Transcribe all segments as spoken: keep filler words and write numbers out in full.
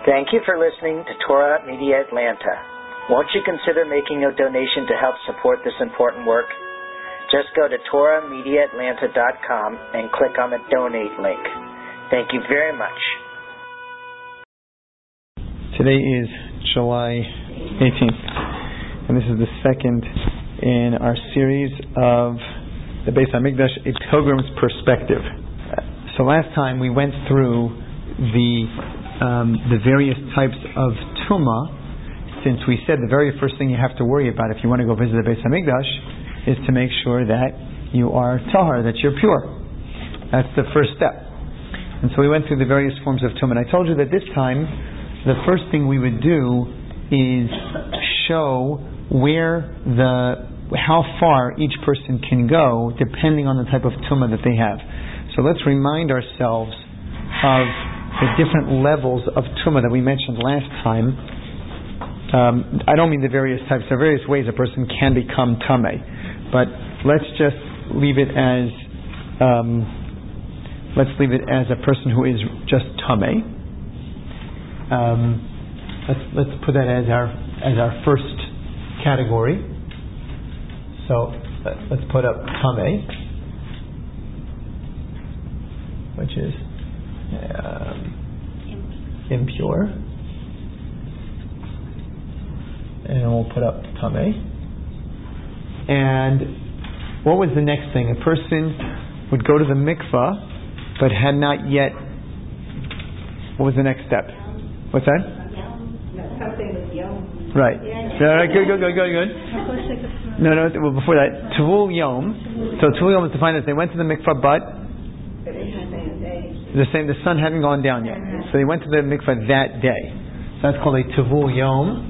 Thank you for listening to Torah Media Atlanta. Won't you consider making a donation to help support this important work? Just go to Torah Media Atlanta dot com and click on the donate link. Thank you very much. Today is July eighteenth, and this is the second in our series of the Beis HaMikdash, A Pilgrim's Perspective. So last time we went through the um, the various types of tumah, since we said the very first thing you have to worry about if you want to go visit the Beis HaMikdash is to make sure that you are tahar, that you're pure. That's the first step. And so we went through the various forms of tumah. And I told you that this time the first thing we would do is show where the how far each person can go depending on the type of tumah that they have. So let's remind ourselves of the different levels of tumah that we mentioned last time. Um, I don't mean the various types. There are various ways a person can become tameh, but let's just leave it as um, let's leave it as a person who is just tameh. Um, let's let's put that as our as our first category. So let's put up tameh, which is um, impure, and we'll put up tameh. And what was the next thing? A person would go to the mikvah, but had not yet. What was the next step? What's that? Right. All right. Good. Good. Good. Good. Good. No. No. Well, before that, Tavul Yom. So Tavul Yom is defined as they went to the mikvah, but the same. The sun hadn't gone down yet, so they went to the mikvah that day. So that's called a Tavul Yom.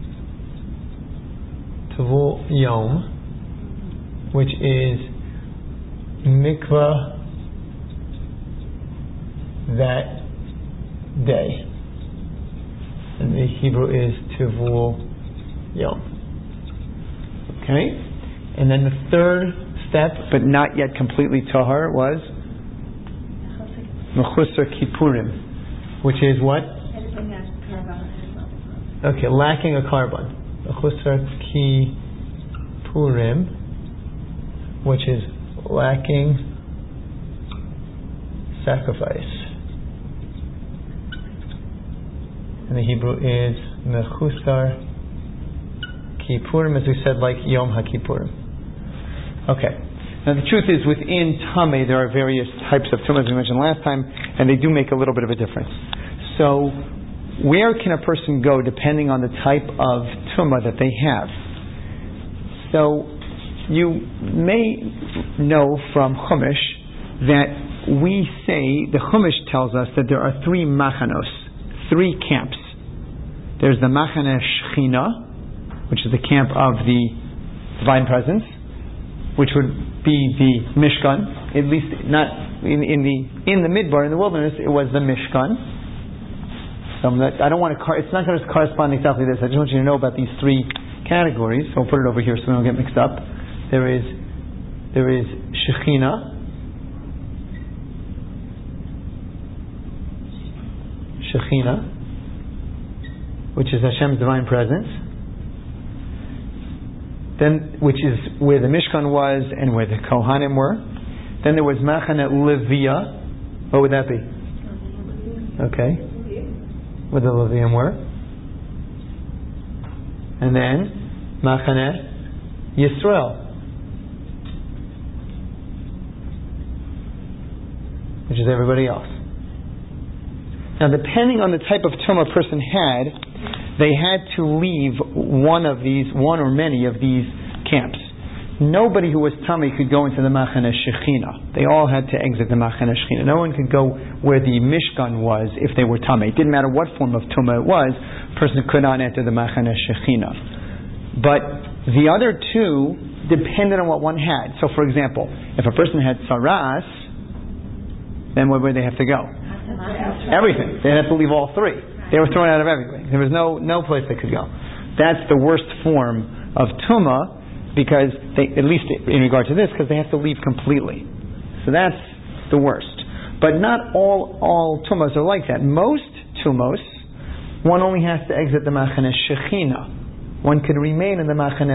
Tavul Yom, which is mikvah that day. And the Hebrew is Tavul Yom. Okay? And then the third step, but not yet completely tahar, was Mechusar Kippurim, which is what? Okay, lacking a carbon. Mechusar Kippurim, which is lacking sacrifice. And the Hebrew is Mechusar Kippurim, as we said, like Yom HaKippurim. Okay. Now the truth is, within tameh there are various types of tumah, as we mentioned last time, and they do make a little bit of a difference. So, where can a person go depending on the type of tumah that they have? So, you may know from Chumash that we say, the Chumash tells us that there are three machanos, three camps. There's the Machane Shechina, which is the camp of the divine presence, which would be the Mishkan. At least not in, in the in the Midbar, in the wilderness, it was the Mishkan. So not, I don't want to. It's not going to correspond exactly to this. I just want you to know about these three categories. So I'll put it over here so we don't get mixed up. There is there is Shechina. Shechina, which is Hashem's divine presence, then which is where the Mishkan was and where the Kohanim were. Then there was Machane Levia. What would that be? Okay, where the Levium were. And then Machane Yisrael, which is everybody else. Now, depending on the type of tumah a person had, they had to leave one of these, one or many of these camps. Nobody who was tameh could go into the Machane Shechina. They all had to exit the Machane Shechina. No one could go where the Mishkan was if they were tameh. It didn't matter what form of tumah it was, a person could not enter the Machane Shechina. But the other two depended on what one had. So, for example, if a person had saras, then where would they have to go? Everything. They had to leave all three. They were thrown out of everything. There was no no place they could go. That's the worst form of tumah, because they, at least in regard to this, because they have to leave completely. So that's the worst. But not all all tumahs are like that. Most tumos one only has to exit the Machane Shechina. One could remain in the Machane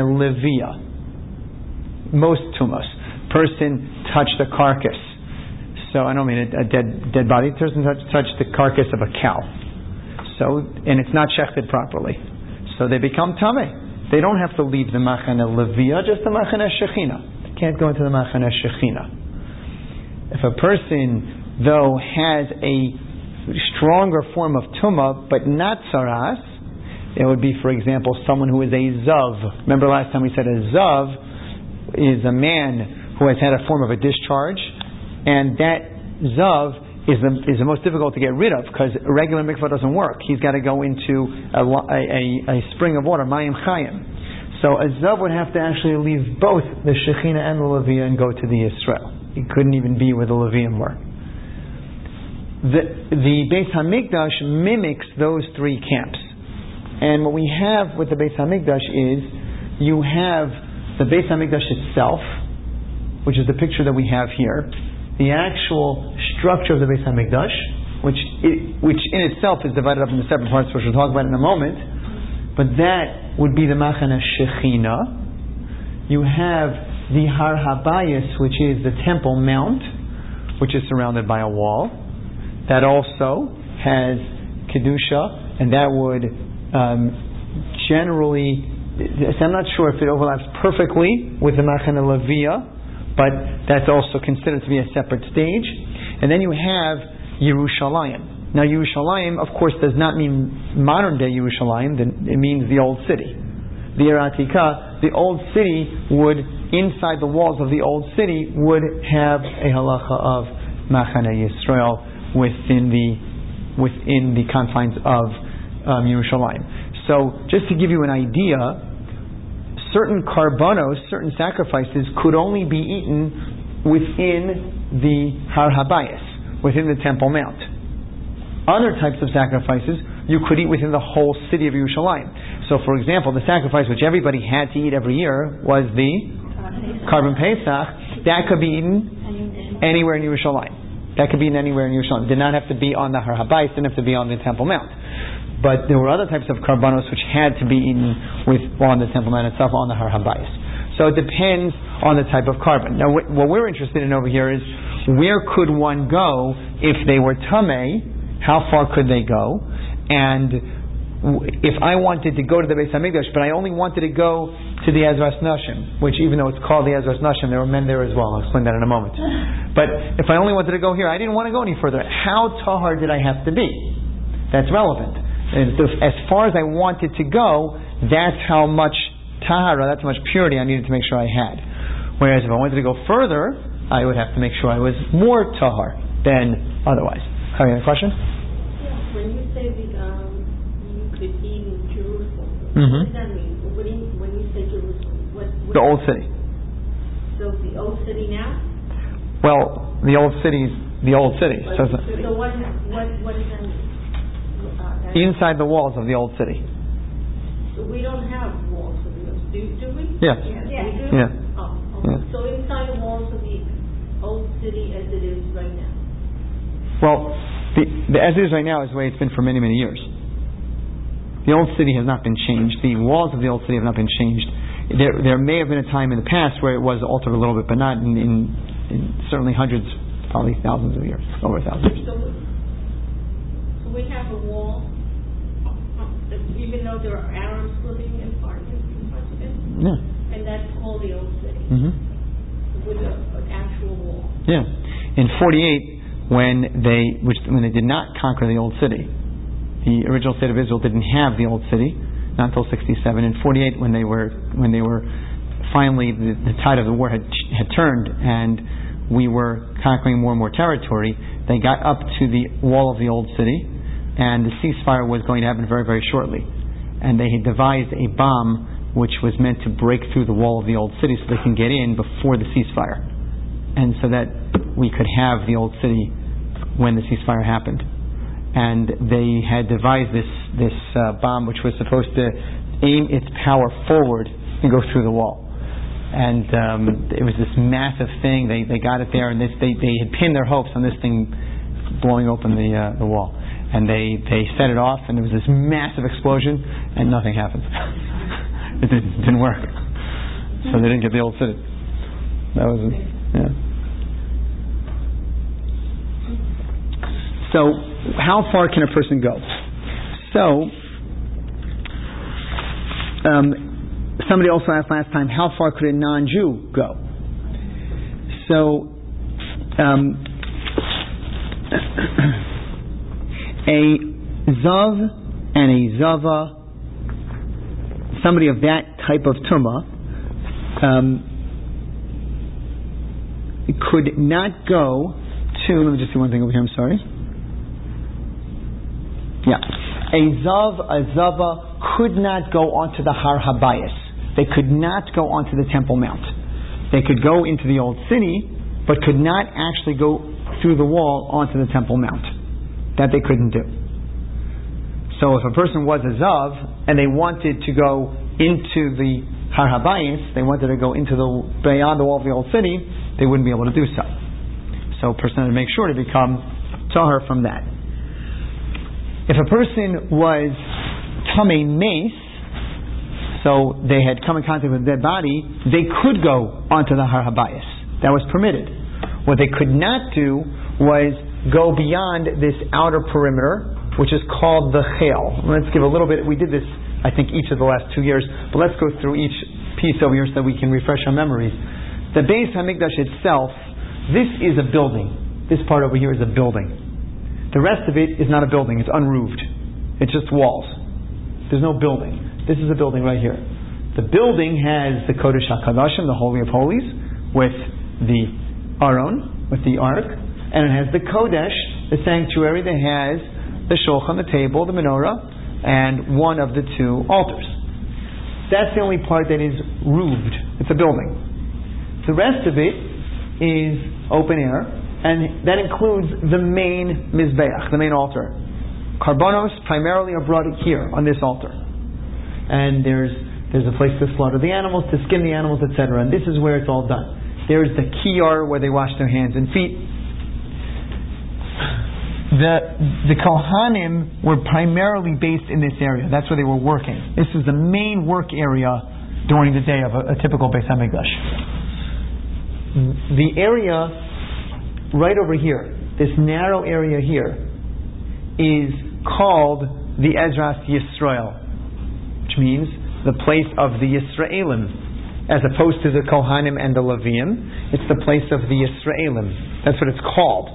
Levia. Most tumas. Person touched a carcass. So I don't mean a, a dead dead body. Person touched, touched the carcass of a cow. So and it's not shechted properly. So they become tameh. They don't have to leave the Machane Levia, just the Machane Shechina. They can't go into the Machane Shechina. If a person, though, has a stronger form of tumah, but not saras, it would be, for example, someone who is a zav. Remember last time we said a zav is a man who has had a form of a discharge, and that zav is the, is the most difficult to get rid of because regular mikvah doesn't work. He's got to go into a, a, a, a spring of water, mayim chayim. So a zav would have to actually leave both the Shechina and the Levia and go to the Yisrael. He couldn't even be where the Leviim were. The, the Beis HaMikdash mimics those three camps. And what we have with the Beis HaMikdash is you have the Beis HaMikdash itself, which is the picture that we have here, the actual structure of the Beis HaMikdash, which it, which in itself is divided up into separate parts, which we'll talk about in a moment, but that would be the Machane Shechina. You have the Har Habayis, which is the Temple Mount, which is surrounded by a wall. That also has Kedusha, and that would um, generally, I'm not sure if it overlaps perfectly with the Machane Levia, but that's also considered to be a separate stage. And then you have Yerushalayim. Now Yerushalayim, of course, does not mean modern day Yerushalayim, it means the old city. The Ir Atikah, the old city would, inside the walls of the old city, would have a halacha of Machane Yisrael, within the within the confines of um, Yerushalayim. So, just to give you an idea, certain karbanos, certain sacrifices, could only be eaten within the Har Habayis, within the Temple Mount. Other types of sacrifices you could eat within the whole city of Yerushalayim. So, for example, the sacrifice which everybody had to eat every year was the Karban Pesach. That could be eaten anywhere in Yerushalayim. That could be anywhere in Yerushalayim. It did not have to be on the Har Habayis, didn't have to be on the Temple Mount. But there were other types of karbanos which had to be eaten with on the Temple Mount itself, on the Har Habayis. So it depends on the type of karban. Now, wh- what we're interested in over here is where could one go if they were tameh? How far could they go? And if I wanted to go to the Beis HaMikdash, but I only wanted to go to the Ezras Nashim, which even though it's called the Ezras Nashim, there were men there as well. I'll explain that in a moment. But if I only wanted to go here, I didn't want to go any further. How tahar did I have to be? That's relevant. And as far as I wanted to go, that's how much tahara, that's how much purity I needed to make sure I had. Whereas if I wanted to go further, I would have to make sure I was more tahar than otherwise. Have you a question? Yeah, when you say the um, you could eat in Jerusalem, Mm-hmm. what does that mean? What do you, when you say Jerusalem, what, what The old city. So the old city now? Well, the old city's the old city. So, So what, what, what does that mean? Uh, inside the walls of the old city. So we don't have walls of the old city, do, do we? Yes. Yeah. Yeah. We do? Yeah. Oh, okay. Yeah. So inside the walls of the old city as it is right now? Well, the, the as it is right now is the way it's been for many, many years. The old city has not been changed. The walls of the old city have not been changed. There, there may have been a time in the past where it was altered a little bit, but not in, in, in certainly hundreds, probably thousands of years, over a thousand years. So, so we have a wall, even though there are Arabs living in parts, in parts of it? Yeah. And that's called the old city, Mm-hmm. with a, an actual wall. Yeah. In forty-eight, when they which when they did not conquer the old city, the original state of Israel didn't have the old city, not until sixty-seven. In forty-eight, when they were when they were finally the, the tide of the war had had turned and we were conquering more and more territory, they got up to the wall of the old city, and the ceasefire was going to happen very, very shortly. And they had devised a bomb which was meant to break through the wall of the old city so they can get in before the ceasefire, and so that we could have the old city when the ceasefire happened. And they had devised this this uh, bomb which was supposed to aim its power forward and go through the wall. And um, it was this massive thing. They they got it there, and this, they they had pinned their hopes on this thing blowing open the uh, the wall. And they, they set it off, and there was this massive explosion, and nothing happened. It didn't, didn't work. So they didn't get the old city. That was it. Yeah. So, how far can a person go? So, um, somebody also asked last time, how far could a non-Jew go? So, um, a Zav and a Zava, somebody of that type of Tumah, um, could not go to, let me just see one thing over here, I'm sorry. Yeah. A Zav, a Zava could not go onto the Har Habayis. They could not go onto the Temple Mount. They could go into the old city, but could not actually go through the wall onto the Temple Mount. That they couldn't do. So if a person was a Zav and they wanted to go into the Har Habayis, they wanted to go into the beyond the wall of the old city, they wouldn't be able to do so. So a person had to make sure to become tahar from that. If a person was Tamei Mace, so they had come in contact with a dead body, they could go onto the Har Habayis. That was permitted. What they could not do was go beyond this outer perimeter, which is called the Chel. Let's give a little bit, we did this I think each of the last two years, but let's go through each piece over here so that we can refresh our memories. The Beis HaMikdash itself, this is a building. This part over here is a building. The rest of it is not a building, it's unroofed. It's just walls. There's no building. This is a building right here. The building has the Kodesh HaKadoshim, the Holy of Holies, with the Aron, with the Ark, and it has the Kodesh, the sanctuary that has the Shulchan, the table, the menorah, and one of the two altars. That's the only part that is roofed. It's a building. The rest of it is open air, and that includes the main Mizbeach, the main altar. Karbanos primarily are brought here on this altar. And there's there's a place to slaughter the animals, to skin the animals, et cetera. And this is where it's all done. There's the kiyar where they wash their hands and feet. The the Kohanim were primarily based in this area. That's where they were working. This was the main work area during the day of a, a typical Beis HaMikdash. The area right over here, this narrow area here, is called the Ezras Yisrael, which means the place of the Yisraelim, as opposed to the Kohanim and the Leviim. It's the place of the Yisraelim. That's what it's called.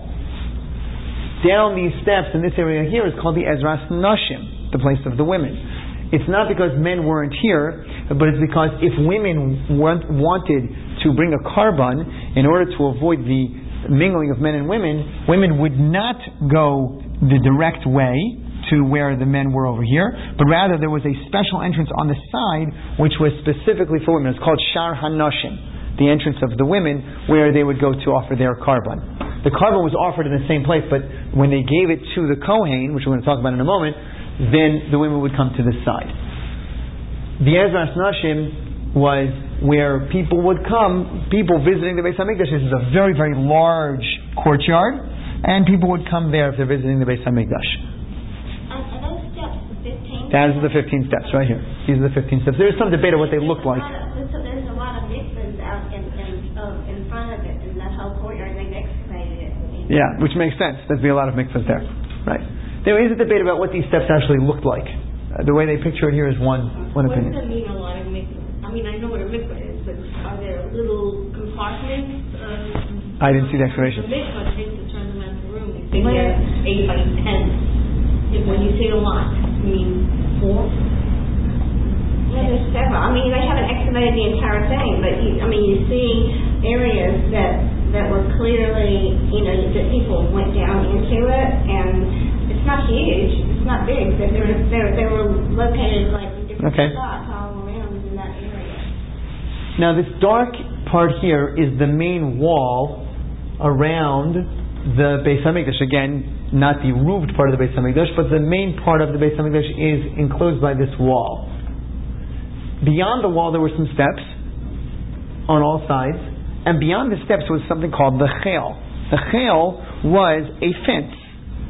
Down these steps in this area here is called the Ezras Nashim, the place of the women. It's not because men weren't here, but it's because if women want, wanted to bring a karban in order to avoid the mingling of men and women, women would not go the direct way to where the men were over here, but rather there was a special entrance on the side which was specifically for women. It's called Shar HaNashim, the entrance of the women, where they would go to offer their karban. The karban was offered in the same place, but when they gave it to the Kohen, which we're going to talk about in a moment, then the women would come to this side. The Ezras Nashim was where people would come, people visiting the Beis HaMikdash. This is a very, very large courtyard, and people would come there if they're visiting the Beis HaMikdash. Are, are those steps the fifteen? That is the fifteen steps right here. These are the fifteen steps. There's some debate on what they look like. There's a, there's a lot of mikvahs out in, in, uh, in front of it, in that whole courtyard. They've excavated it. Yeah, which makes sense. There'd be a lot of mikvahs there. Right. There is a debate about what these steps actually looked like. Uh, the way they picture it here is one, one what opinion. What does it mean, a lot of mikvahs? I mean, I know what a mikvah is, but are there little compartments? Uh, I didn't see the explanation. The mikvah takes to turn them out of the room. You think they're eight by ten. If when you say a lot, you mean four? Yeah, there's several. I mean, they haven't excavated the entire thing, but you, I mean, you see areas that that were clearly, you know, that people went down into it, and it's not huge, it's not big, but they were they were, they were located like in different okay. spots all around in that area. Now, this dark part here is the main wall around the Beis HaMikdash. Again, not the roofed part of the Beis HaMikdash, but the main part of the Beis HaMikdash is enclosed by this wall. Beyond the wall, there were some steps on all sides, and beyond the steps was something called the Chel. The Chel was a fence.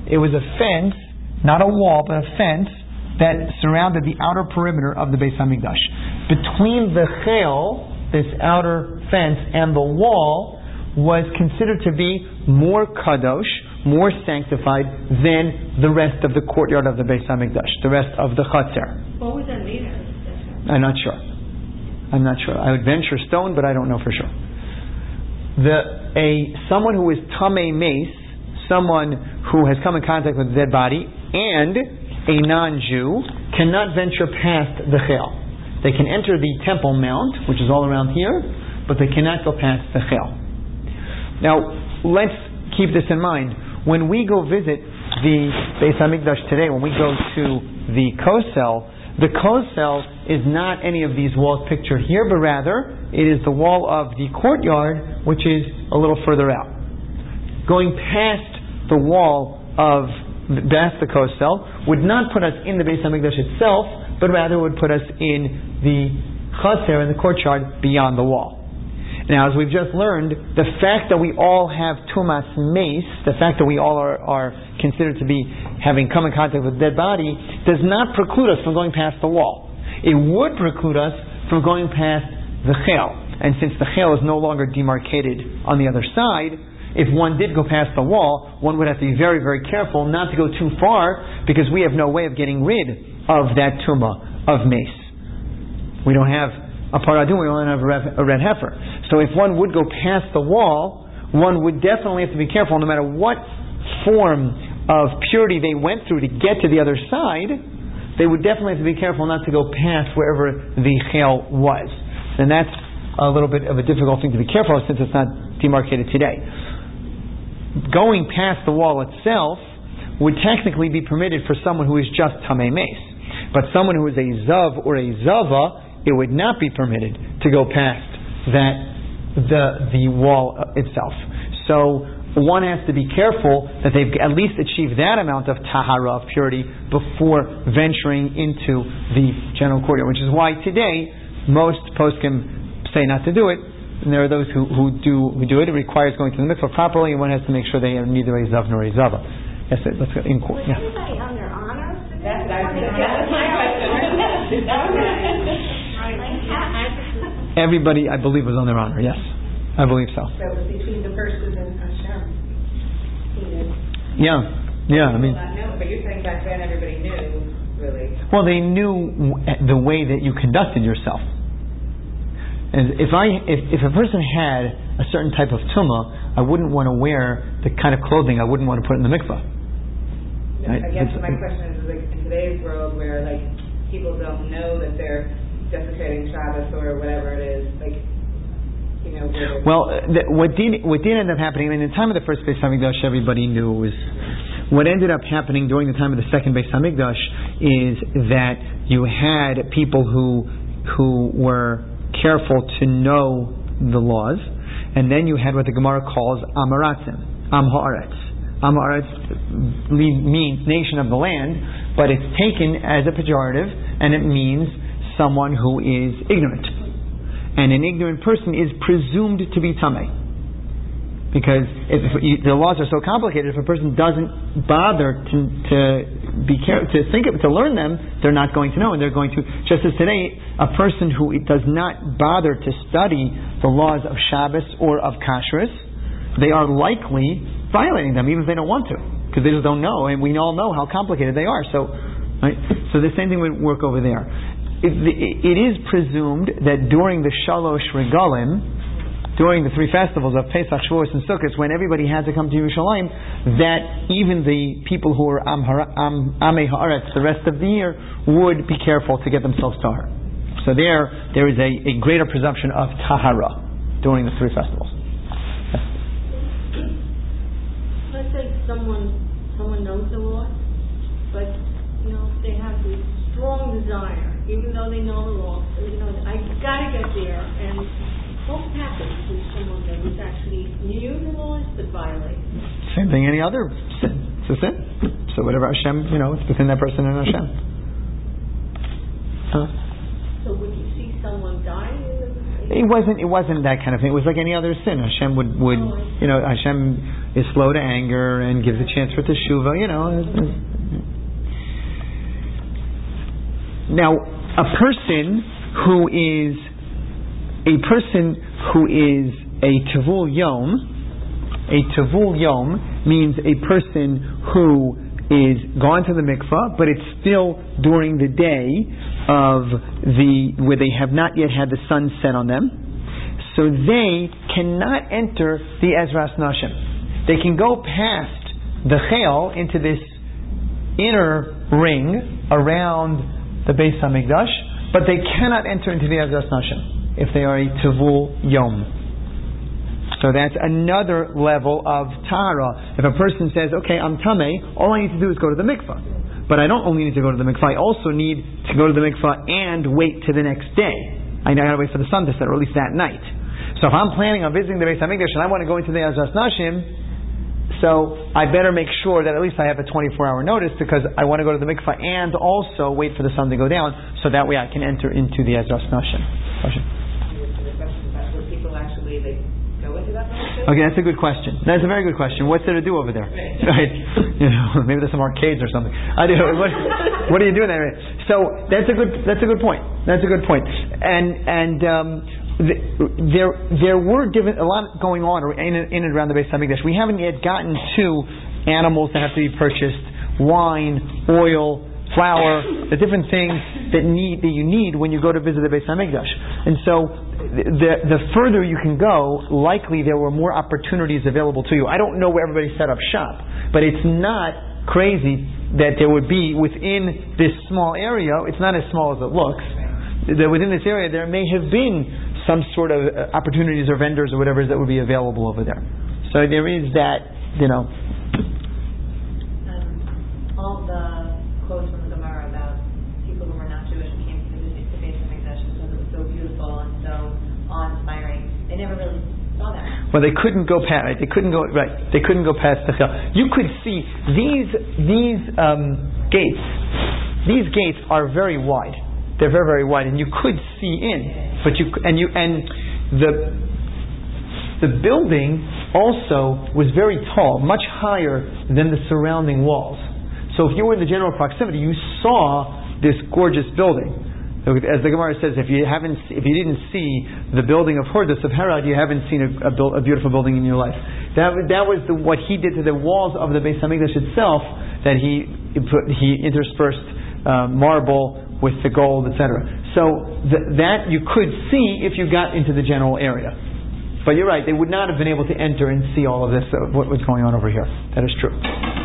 it was a fence, not a wall, but a fence that surrounded the outer perimeter of the Beis Hamikdash. Between the chel, this outer fence, and the wall was considered to be more kadosh, more sanctified than the rest of the courtyard of the Beis Hamikdash, the rest of the Chatzer. What was that made of? I'm not sure. I'm not sure. I would venture stone, but I don't know for sure. The a someone who is tamei meis, someone who has come in contact with a dead body, and a non-Jew cannot venture past the chel. They can enter the Temple Mount, which is all around here, but they cannot go past the chel. Now, let's keep this in mind. When we go visit the Beis Hamikdash today, when we go to the Kosel, the Kosel is not any of these walls pictured here, but rather it is the wall of the courtyard, which is a little further out. Going past the wall of past the Kosel would not put us in the Beis Hamikdash itself, but rather would put us in the Chaser, in the courtyard beyond the wall. Now, as we've just learned, the fact that we all have Tumas Meis, the fact that we all are, are considered to be having come in contact with a dead body, does not preclude us from going past the wall. It would preclude us from going past the Chel. And since the Chel is no longer demarcated on the other side, if one did go past the wall, one would have to be very, very careful not to go too far, because we have no way of getting rid of that Tumah of Meis. We don't have a paradum, we only have a red, a red heifer. So if one would go past the wall, one would definitely have to be careful, no matter what form of purity they went through to get to the other side, they would definitely have to be careful not to go past wherever the chel was. And that's a little bit of a difficult thing to be careful of, since it's not demarcated today. Going past the wall itself would technically be permitted for someone who is just tamei meis. But someone who is a zav or a zava, it would not be permitted to go past that the the wall itself. So one has to be careful that they've at least achieved that amount of tahara, of purity, before venturing into the general courtyard. Which is why today most poskim say not to do it, and there are those who, who do who do it. It requires going to the mikvah properly, and one has to make sure they are neither a zav nor a zava. Yes, let's go in court. Was Yeah. anybody on their honor? That's, that's my question. Everybody, I believe, was on their honor. Yes, I believe so. So it was between the person and Hashem. Yeah, yeah. I mean, Know, but you're saying back then everybody knew, really. well, they knew the way that you conducted yourself. And if I, if, if a person had a certain type of tumah, I wouldn't want to wear the kind of clothing I wouldn't want to put in the mikvah. No, Right? I guess It's- my question is, like, in today's world where like people don't know that they're desecrating Shabbos or whatever it is, like, you know. Where Well, the, what did what did end up happening? I mean, in the time of the first Beis Hamikdash, everybody knew it was. What ended up happening during the time of the second Beis Hamikdash is that you had people who who were careful to know the laws, and then you had what the Gemara calls Amaratzim, Am Haaretz. Am Haaretz means nation of the land, but it's taken as a pejorative, and it means someone who is ignorant. And an ignorant person is presumed to be tamei. Because if, if you, the laws are so complicated, if a person doesn't bother to, to be care, to think of, to learn them, they're not going to know, and they're going to. Just as today, a person who does not bother to study the laws of Shabbos or of Kashrus, they are likely violating them, even if they don't want to, because they just don't know, and we all know how complicated they are. So, right? So the same thing would work over there. It, it is presumed that during the Shalosh Regalim, during the three festivals of Pesach, Shavuos, and Sukkot, when everybody had to come to Yerushalayim, that even the people who were Am, Am, Amei Haaretz the rest of the year would be careful to get themselves tahar. So there, there is a, a greater presumption of tahara during the three festivals. Let's say someone someone knows the law, but you know they have this strong desire, even though they know the law. You know, I got to get there. And what happens to someone that is actually knew the laws but violates? Same thing any other sin. It's a sin. So whatever Hashem, you know, it's between that person and Hashem. Huh? So would you see someone dying in the, in It wasn't. It wasn't that kind of thing. It was like any other sin. Hashem would, would you know, Hashem is slow to anger and gives a chance for teshuvah. You know. Now, a person who is a person who is a tevul yom, a tevul yom means a person who is gone to the mikvah, but it's still during the day of the where they have not yet had the sun set on them, so they cannot enter the Ezras Nashim. They can go past the chayil into this inner ring around the Beis Hamikdash, but they cannot enter into the Ezras Nashim if they are a Tevul Yom. So that's another level of Tahara. If a person says, okay, I'm Tameh, all I need to do is go to the mikvah. But I don't only need to go to the mikvah, I also need to go to the mikvah and wait to the next day. I got to wait for the sun to set, or at least that night. So if I'm planning on visiting the Beis Hamikdash and I want to go into the Ezras Nashim, so I better make sure that at least I have a twenty-four hour notice, because I want to go to the mikvah and also wait for the sun to go down, so that way I can enter into the Ezras Nashim. Would people actually like, go into that nashim? Okay, that's a good question. That's a very good question. What's there to do over there? Right? You know, maybe there's some arcades or something. I do. What, what are you doing there? So that's a good. That's a good point. That's a good point. And and. Um, There, there were different, a lot going on in, in and around the Beis Hamikdash. We haven't yet gotten to animals that have to be purchased, wine, oil, flour, the different things that need that you need when you go to visit the Beis Hamikdash. And so, the the further you can go, likely there were more opportunities available to you. I don't know where everybody set up shop, but it's not crazy that there would be within this small area. It's not as small as it looks. That within this area there may have been some sort of opportunities or vendors or whatever that would be available over there. So there is that, you know. Um, all the quotes from the Gemara about people who were not Jewish and came to visit the Beis Hamikdash because it was so beautiful and so awe-inspiring, they never really saw that. Well, they couldn't go past. Right? They couldn't go right. They couldn't go past the chel. You could see these these um, gates. These gates are very wide. They're very, very wide, and you could see in, but you and you and the the building also was very tall, much higher than the surrounding walls. So if you were in the general proximity, you saw this gorgeous building. As the Gemara says, if you haven't, if you didn't see the building of Hordus of Herod, you haven't seen a, a, build, a beautiful building in your life. That that was the, what he did to the walls of the Beis Hamikdash itself. That he put, he interspersed uh, marble with the gold, et cetera. So th- that you could see if you got into the general area. But you're right; they would not have been able to enter and see all of this, uh, what was going on over here. That is true.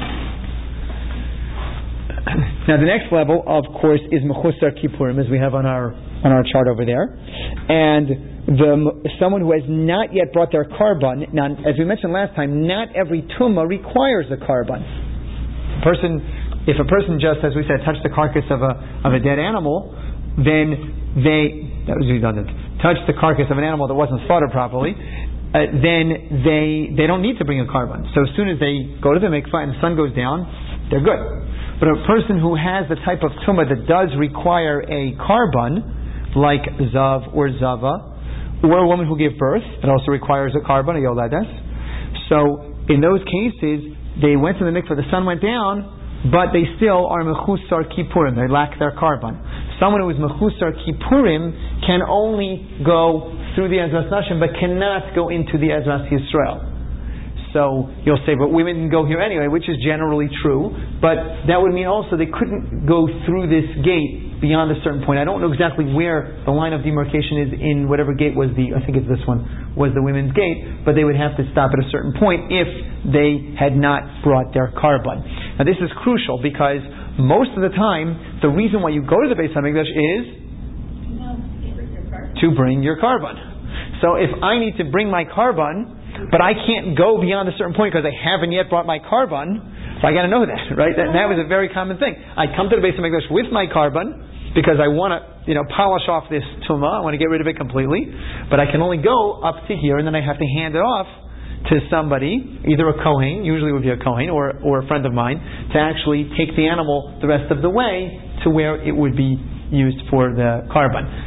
Now, the next level, of course, is Mechusar Kippurim, as we have on our on our chart over there, and the someone who has not yet brought their karban. Now, as we mentioned last time, not every tumah requires a karban. Person. If a person just, as we said, touched the carcass of a of a dead animal, then they that was redundant. Touched the carcass of an animal that wasn't slaughtered properly, uh, then they they don't need to bring a karban. So as soon as they go to the mikvah and the sun goes down, they're good. But a person who has the type of tumah that does require a karban, like zav or zava, or a woman who gave birth, it also requires a karban, a yoladas. So in those cases, they went to the mikvah, the sun went down, but they still are mechusar kippurim. They lack their karban. Someone who is mechusar kippurim can only go through the Ezras Nashim, but cannot go into the Ezras Yisrael. So you'll say, but women can go here anyway, which is generally true. But that would mean also they couldn't go through this gate beyond a certain point. I don't know exactly where the line of demarcation is in whatever gate was the, I think it's this one, was the women's gate, but they would have to stop at a certain point if they had not brought their karban. Now this is crucial because most of the time, the reason why you go to the Beis Hamikdash is to bring your karban. So if I need to bring my karban, but I can't go beyond a certain point because I haven't yet brought my karban, so I got to know that, right? That, that was a very common thing. I come to the Beis Hamikdash with my karban because I want to, you know, polish off this tumah. I want to get rid of it completely, but I can only go up to here, and then I have to hand it off to somebody, either a kohen, usually it would be a kohen, or or a friend of mine, to actually take the animal the rest of the way to where it would be used for the karban.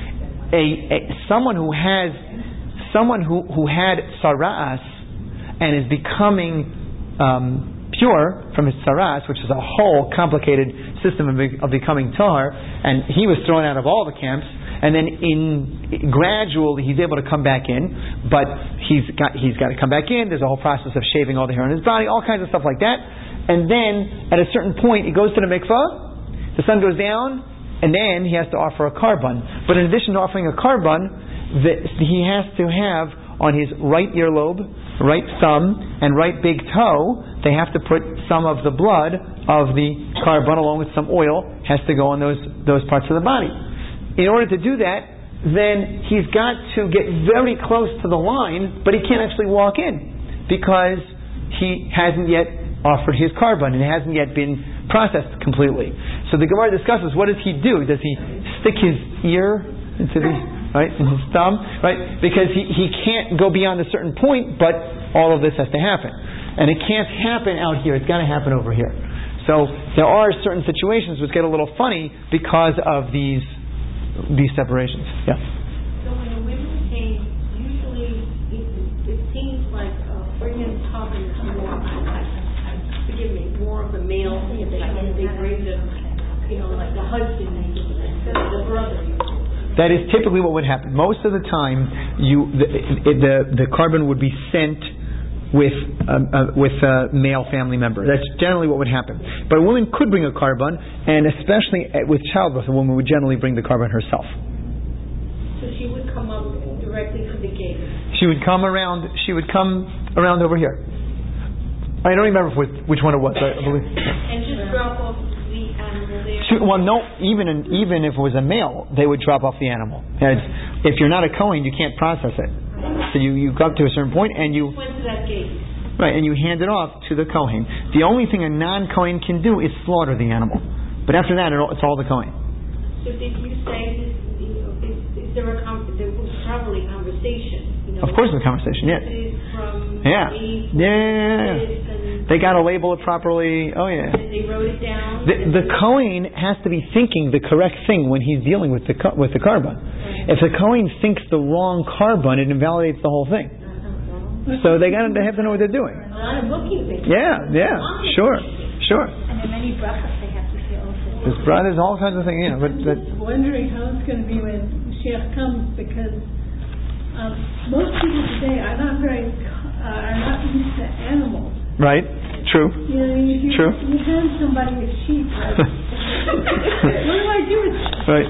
a, a someone who has someone who, who had sara'as and is becoming um, pure from his sara'as, which is a whole complicated system of, of becoming tahar, and he was thrown out of all the camps, and then in gradually he's able to come back in, but he's got he's got to come back in. There's a whole process of shaving all the hair on his body, all kinds of stuff like that, and then at a certain point he goes to the mikvah, the sun goes down, and then he has to offer a korban. But in addition to offering a korban, the, he has to have on his right earlobe, right thumb, and right big toe, they have to put some of the blood of the korban along with some oil, has to go on those those parts of the body. In order to do that, then he's got to get very close to the line, but he can't actually walk in because he hasn't yet offered his korban and it hasn't yet been processed completely. So the Gemara discusses, what does he do? Does he stick his ear into the right in his thumb, right? Because he, he can't go beyond a certain point, but all of this has to happen, and it can't happen out here. It's got to happen over here. So there are certain situations which get a little funny because of these these separations. Yeah. So when the women came, usually it, it seems like uh, bringing Tobin is more, forgive me, more of a male thing. They, they bring the, you know, like the husband, the brother. That is typically what would happen. Most of the time, you the the, the korban would be sent with um, uh, with a male family member. That's generally what would happen. But a woman could bring a korban, and especially with childbirth, a woman would generally bring the korban herself. So she would come up directly to the gate. She would come around. She would come around over here. I don't remember which, which one it was. I believe. And just drop off the animal there. She, well, no. Even in, even if it was a male, they would drop off the animal. And if you're not a Kohen, you can't process it. So you, you go up to a certain point and you went to that gate. Right, and you hand it off to the Kohen. The only thing a non-Kohen can do is slaughter the animal. But after that, it's all the Kohen. So did you say, you know, is, is there a com- there was probably a conversation? You know, of course, there's a conversation. Yeah. From yeah. Me, yeah. Yeah. Yeah. They got to label it properly. Oh yeah. They wrote it down. The, the Kohen has to be thinking the correct thing when he's dealing with the with the korban. Right. If the Kohen thinks the wrong korban, it invalidates the whole thing. Uh-huh. So they got they have to know what they're doing. A lot of bookkeeping. Yeah. Yeah. Sure. Sure. And then many brachas they have to say also. There's brothers, all kinds of things. You know, but that, I'm wondering how it's going to be when Mashiach comes, because um, most people today are not very uh, are not used to animals. Right. True. You know, if you, True. you hand somebody a sheep, right? What do I do with it? Right.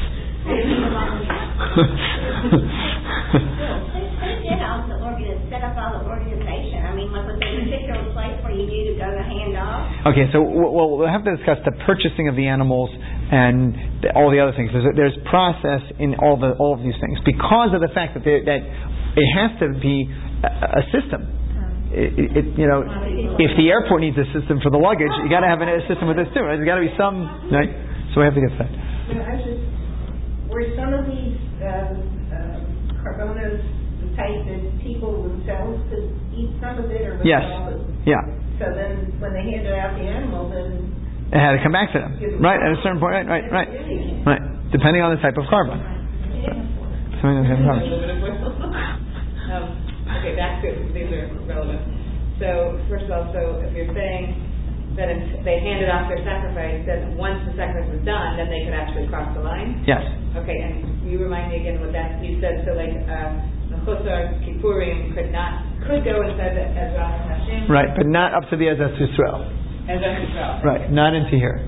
Set up all the organization. I mean, like was there a particular place where you need to go to hand off? Okay, so we'll, we'll have to discuss the purchasing of the animals and the, all the other things. There's, there's process in all the all of these things because of the fact that there, that it has to be a, a system. It, it, you know, if the airport needs a system for the luggage, you got to have a system with this too. Right? There's got to be some, right? So we have to get to that. Were some of these um, um, korbanos the type that people themselves could eat some of it, or was yes, it all of it? Yeah. So then, when they handed out the animal, then it had to come back to them, right? At a certain point, right, right, right, right. Depending on the type of korban. Depending on the type of korban. um, okay, back to these are relevant. So first of all, so if you're saying that if they handed off their sacrifice, then once the sacrifice was done, then they could actually cross the line? Yes. Okay, and you remind me again what that you said. So like the Chosar Kippurim could not could go inside the Ezras Hashem. Right, but not up to the Ezras Yisrael. Ezras Yisrael. Right, not into here.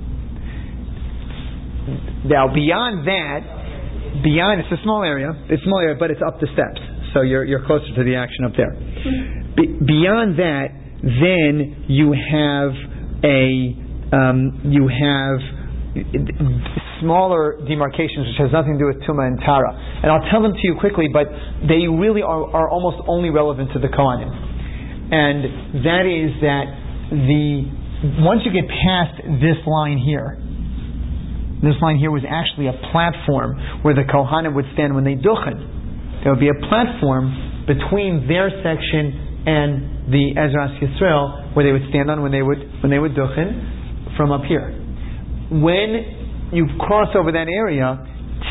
Now beyond that, beyond it's a small area. It's a small area, but it's up the steps, so you're you're closer to the action up there. Be, beyond that, then you have a um, you have smaller demarcations which has nothing to do with Tuma and Tara, and I'll tell them to you quickly, but they really are, are almost only relevant to the Kohanim, and that is that the once you get past this line here, this line here was actually a platform where the Kohanim would stand when they duchen. There would be a platform between their section and the Ezras Yisrael where they would stand on when they would when they would duchen from up here. When you cross over that area,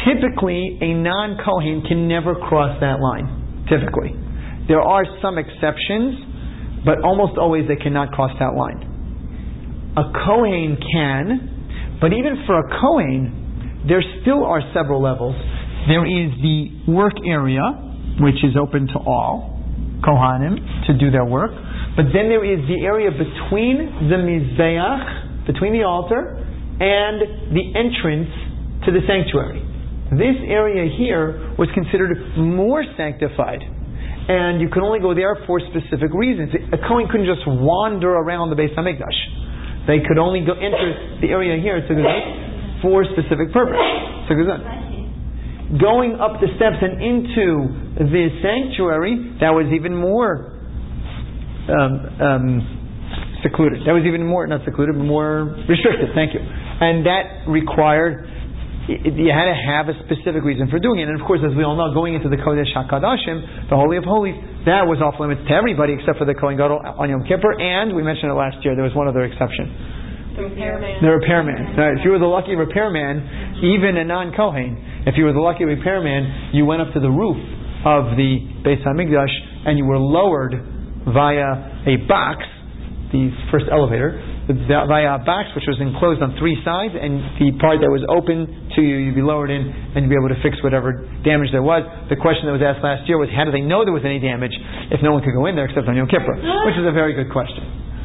typically a non-Kohen can never cross that line. Typically. There are some exceptions, but almost always they cannot cross that line. A Kohen can, but even for a Kohen, there still are several levels. There is the work area, which is open to all Kohanim to do their work. But then there is the area between the Mizbeach, between the altar, and the entrance to the sanctuary. This area here was considered more sanctified, and you could only go there for specific reasons. A Kohen couldn't just wander around the Beis HaMikdash. They could only go enter the area here for a specific purpose. So going up the steps and into the sanctuary, that was even more um, um, secluded. That was even more, not secluded, but more restricted. Thank you. And that required, you had to have a specific reason for doing it. And of course, as we all know, going into the Kodesh HaKadashim, the Holy of Holies, that was off limits to everybody except for the Kohen Gadol on Yom Kippur. And we mentioned it last year, there was one other exception. The repairman. The repairman. Now, if you were the lucky repairman, even a non-Kohen, if you were the lucky repairman, you went up to the roof of the Beis HaMikdash and you were lowered via a box, the first elevator, via a box which was enclosed on three sides, and the part that was open to you, you'd be lowered in and you'd be able to fix whatever damage there was. The question that was asked last year was, how do they know there was any damage if no one could go in there except on Yom Kippur? Which is a very good question.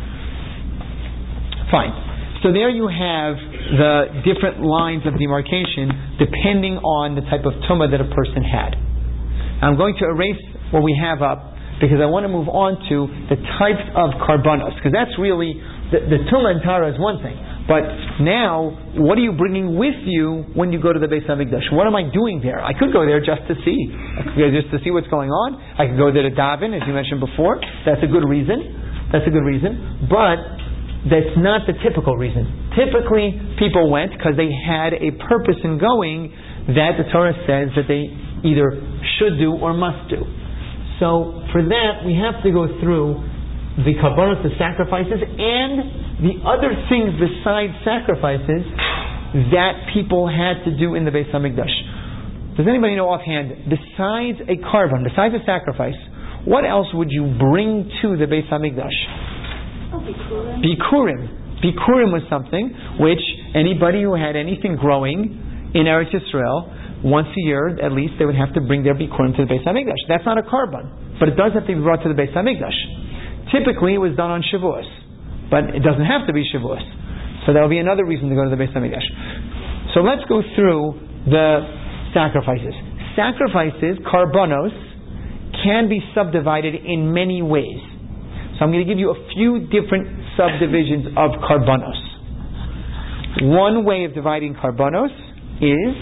Fine. So there you have the different lines of demarcation depending on the type of tumah that a person had. I'm going to erase what we have up because I want to move on to the types of karbanos, because that's really, the, the tumah and tara is one thing, but now, what are you bringing with you when you go to the Beis HaMikdash? What am I doing there? I could go there just to see. I could go just to see what's going on. I could go there to daven, as you mentioned before. That's a good reason. That's a good reason. But that's not the typical reason. Typically, people went because they had a purpose in going that the Torah says that they either should do or must do. So, for that, we have to go through the karbanos, the sacrifices, and the other things besides sacrifices that people had to do in the Beis HaMikdash. Does anybody know offhand, besides a karban, besides a sacrifice, what else would you bring to the Beis HaMikdash? Oh, Bikurim. Bikurim. Bikurim was something which anybody who had anything growing in Eretz Yisrael, once a year at least, they would have to bring their Bikurim to the Beis HaMikdash. That's not a karban, but it does have to be brought to the Beis HaMikdash. Typically, it was done on Shavuos, but it doesn't have to be Shavuos. So that will be another reason to go to the Beis HaMikdash. So let's go through the sacrifices. Sacrifices, karbanos, can be subdivided in many ways. So I'm going to give you a few different subdivisions of karbanos. One way of dividing karbanos is,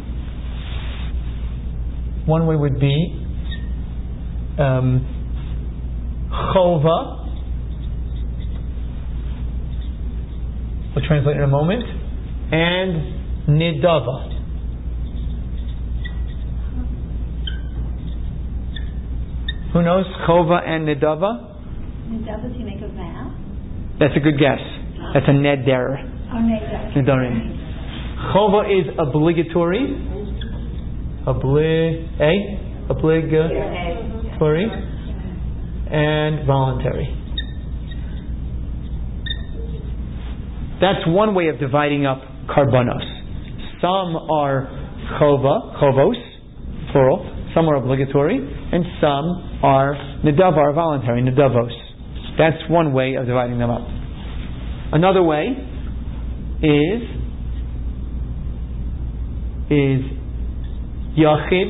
one way would be um, chova. We'll translate in a moment. And nidava. Who knows chova and nidava? Does he make a vow? That's a good guess. That's a neder. Oh, neder. Nedarim. Chova is obligatory. Obli- eh? Obligatory. And voluntary. That's one way of dividing up karbanos. Some are chova, chovos, plural. Some are obligatory. And some are nedava, voluntary, nedavos. That's one way of dividing them up. Another way is is yachid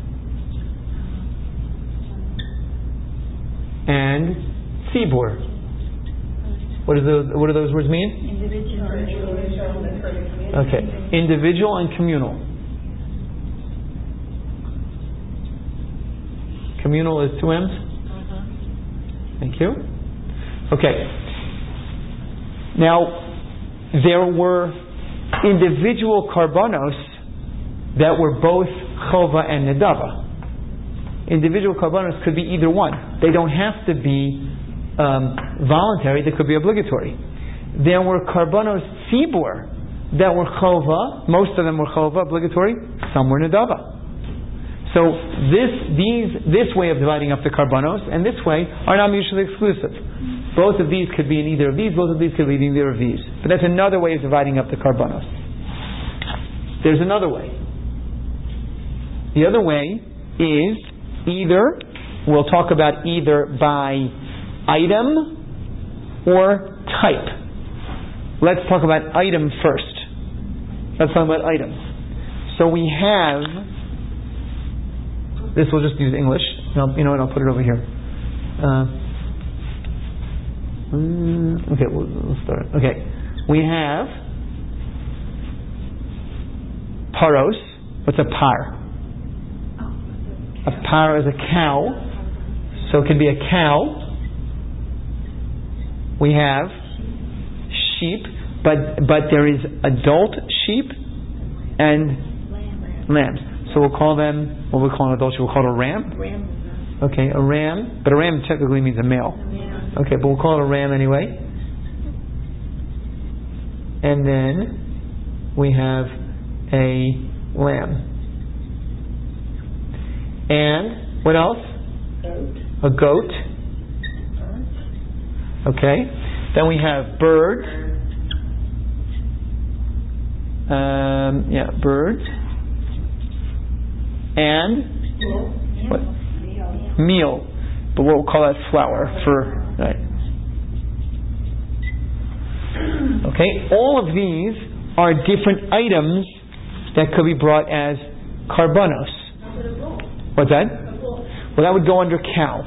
and tzibur. What, is those, what do those words mean? Individual. Okay. Individual and communal. Communal is two M's? Uh-huh. Thank you. Okay. Now, there were individual karbanos that were both chova and nedava. Individual karbanos could be either one. They don't have to be um, voluntary. They could be obligatory. There were karbanos tzibur that were chova. Most of them were chova, obligatory. some were Nadava. So this these this way of dividing up the karbanos and this way are not mutually exclusive. Both of these could be in either of these, both of these could be in either of these. But that's another way of dividing up the karbanos. There's another way. The other way is either, we'll talk about either by item or type. Let's talk about item first. Let's talk about items. So we have, this we'll just use English. I'll, you know what, I'll put it over here. Uh, okay, we'll, we'll start. Okay, we have paros. What's a par? A par is a cow. So it could be a cow. We have sheep, but but there is adult sheep and lambs. So we'll call them, what we call an adult sheep, we'll call it a ram? Ram. Okay, a ram. But a ram technically means a male. Okay, but we'll call it a ram anyway. And then we have a lamb. And what else? Goat. A goat. Okay. Then we have birds. Um, yeah, birds. And what? Meal. But we'll call that flour for right. Okay. All of these are different items that could be brought as karbanos. What's that? Well, that would go under cow.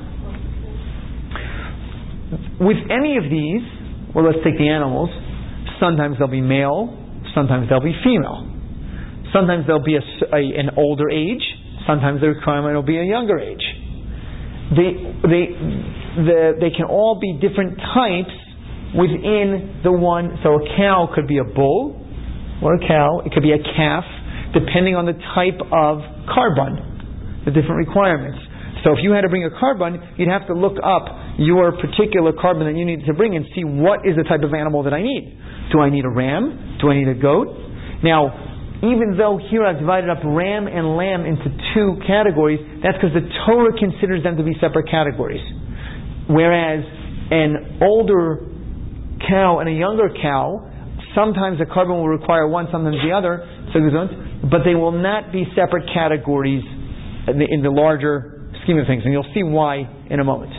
With any of these, well, let's take the animals. Sometimes they'll be male. Sometimes they'll be female. Sometimes they'll be a, a, an older age. Sometimes the requirement will be a younger age. They, they, the, they can all be different types within the one. So a cow could be a bull or a cow. It could be a calf, depending on the type of carbon. The different requirements. So if you had to bring a carbon, you'd have to look up your particular carbon that you need to bring and see what is the type of animal that I need. Do I need a ram? Do I need a goat? Now, even though here I've divided up ram and lamb into two categories, that's because the Torah considers them to be separate categories. Whereas an older cow and a younger cow, sometimes the carbon will require one, sometimes the other, but they will not be separate categories in the, in the larger scheme of things, and you'll see why in a moment.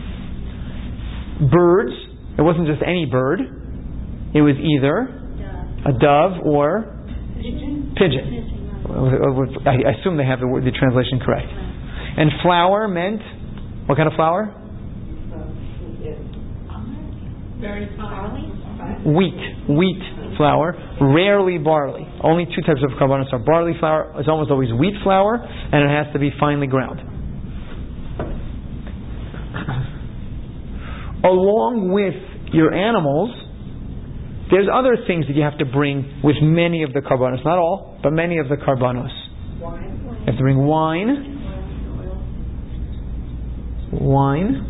Birds, it wasn't just any bird, it was either a dove or pigeon. I assume they have the, word, the translation correct. And flour meant, what kind of flour? Wheat, wheat flour, rarely barley. Only two types of carbonates are barley flour. It's almost always wheat flour, and it has to be finely ground. Along with your animals, there's other things that you have to bring with many of the carbonates. Not all, but many of the carbonates. You have to bring wine. Wine.